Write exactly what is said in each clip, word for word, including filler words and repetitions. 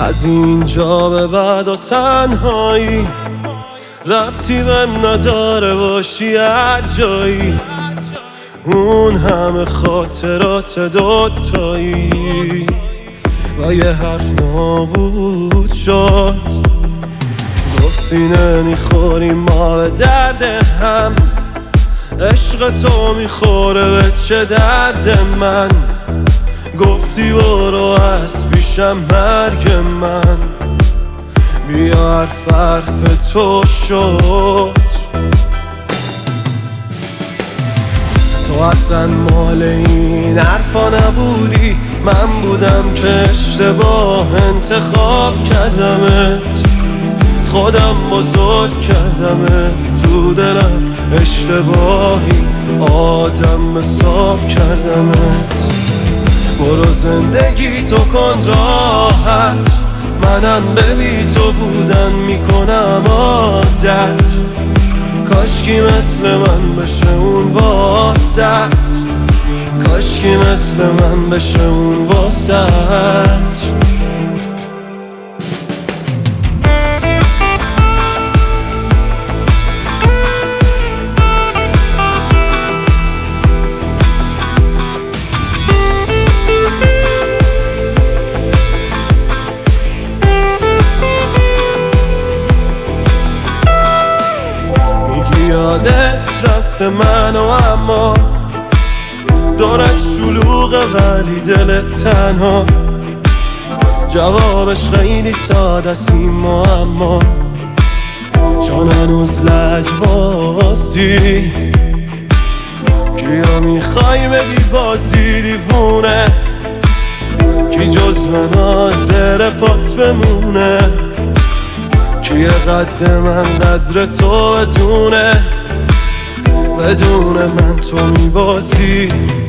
از اینجا به بعد و تنهایی ربطی بهم نداره باشی هر جایی، اون همه خاطرات دوتایی و یه حرف نابود شد. گفتی نمیخوریم ما به درد هم، عشق تو میخوره به چه درد من. گفتی برو از پیشم مرگ من، بیا حرف حرف تو شد. تو اصلا مال این حرفا نبودی، من بودم که اشتباه انتخاب کردمت. خودم بزرگ کردمت تو دلم، اشتباهی آدم حساب کردمت. برو زندگی تو کن راحت، منم به بی تو بودن میکنم عادت. کاشکی مثل من بشه اون واسط، کاشکی مثل من بشه اون واسط. یادت رفته منو اما دورت شلوغه ولی دلت تنها. جوابش خیلی ساده است این معما، چون هنوز لجبازی. کیا میخوای بگی بازی دیوونه، کی جز من حاضر پات بمونه. کیه قد من قدر تو بدونه، بدون من تو میبازی.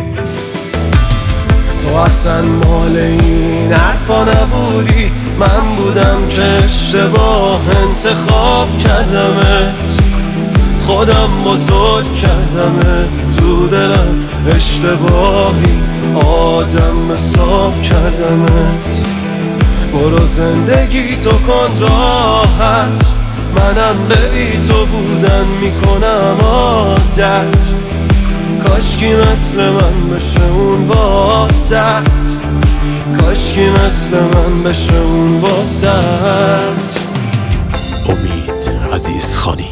تو اصلا مال این حرفا نبودی، من بودم که اشتباه انتخاب کردمت. خودم بزرگ کردمت تو دلم، اشتباهی آدم حساب کردمت. برو زندگی تو کن راحت، منم به بی تو بودن میکنم عادت. کاشکی مثل من بشه اون واسط، کاشکی مثل من بشه اون واسط. امید عزیزخانی.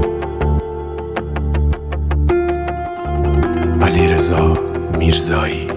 علیرضا میرزایی.